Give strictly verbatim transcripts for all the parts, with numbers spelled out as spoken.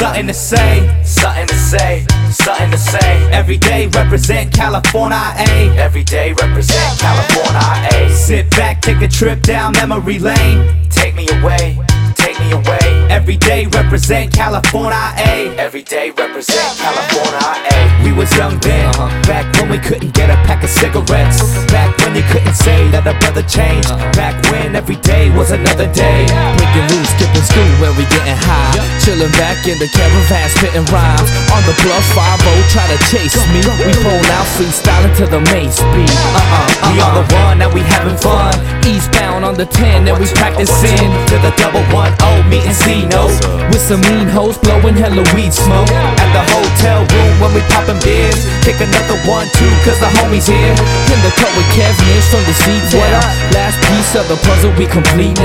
something to say, something to say, something to say. Every day represent California, A. Every day represent California, A. Sit back, take a trip down memory lane. Take me away, take me away. Every day represent California, A. Every day represent California, A. We was young then, uh-huh. Back when we couldn't get a pack of cigarettes. Back when you couldn't say that a brother changed. uh-huh. Back when every day was another day. Breaking loose, skipping school when we getting high. Yep. Chilling back in the caravan, spitting rhymes. On the bluff, five oh try to chase me. We pull out freestyling to the Mace beat. Uh-uh, uh-uh. We on the one, now we having fun. Eastbound on the ten, and we practicing to the double one oh, meeting Zeno. With some mean hoes blowing hella weed smoke. At the hotel room when we poppin' beers. Pick another one too, cause the homies here. In the cut with Kev Nish from the C-Town. Last piece of the puzzle we complete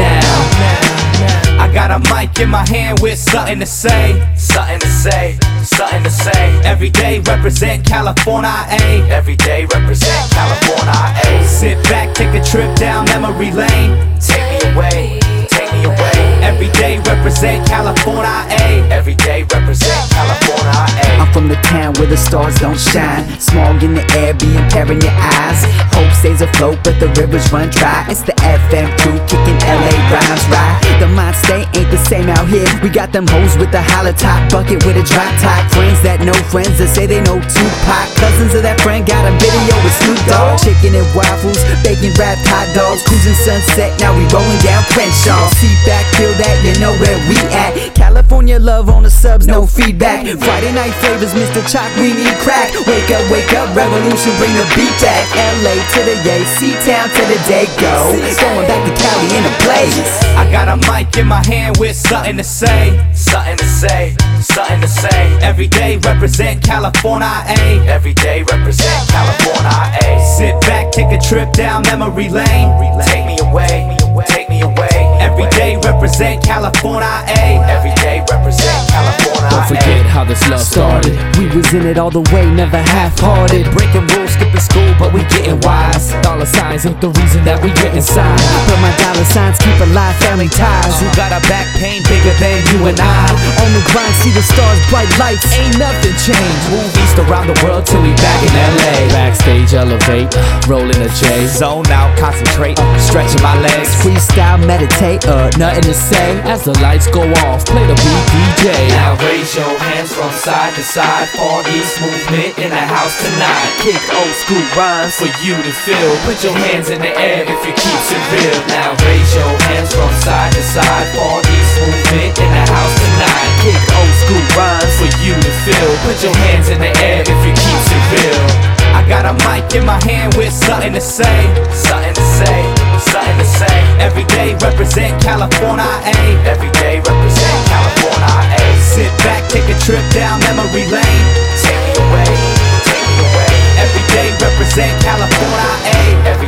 now. I got a mic in my hand with something to say, something to say, something to say. Every day represent California, A. Every day represent California, A. Sit back, take a trip down memory lane. Take me away, take me away. Every day represent California, A. Every day represent California, A. I'm from the town where the stars don't shine. Smog in the air, being pairing your eyes. Hope stays afloat, but the rivers run dry. It's the F M crew kicking L A rhymes, right? The mind state ain't the same out here. We got them hoes with the holla top, bucket with a drop top. Friends that know friends that say they know Tupac. Cousins of that friend got a video with Snoop Dogg. Chicken and waffles, bacon wrapped hot dogs. Cruising sunset, now we rolling down Crenshaw. Seat back, feel that, you know where we at. California love on the subs, no feedback. Friday night flavors, Mister Chalk, we need crack. Wake up, wake up, revolution, bring the beat back. L A to the yay, C-Town to the day go. Going back to Cali in a place. I got a mic in my hand with something to say, something to say, something to say. Every day represent California, A. Every day represent California, A. Sit back, take a trip down memory lane. Take me away, take me away. Every day represent California, A. Every day represent California, A. Don't forget how this love started. We was in it all the way, never half-hearted. Breaking rules, skipping school, but we getting wise. Dollar signs ain't the reason that we get inside, but my dollar signs keep alive family ties. Who got a back pain bigger than you and I? On the grind, see the stars, bright lights. Ain't nothing changed. Move east around the world till we back in L A. Backstage elevate, rolling a J. Zone out, concentrate, stretching my legs. Freestyle, meditate, uh, nothing to say. As the lights go off, play the beat D J. Now raise your hands from side to side. Far East movement in the house tonight. Kick old school rhymes for you to feel. Put your hands in the air if it keeps it real. Now raise your hands from side to side. Far East movement in the house tonight. Kick old school rhymes for you to feel. Put your hands in the air if it keeps it real. I got a mic in my hand with something to say, something to say, something to say. Every day represent California, A. Every day represent California, A. Sit back, take a trip down memory lane. Take me away, take me away. Every day represent California, A.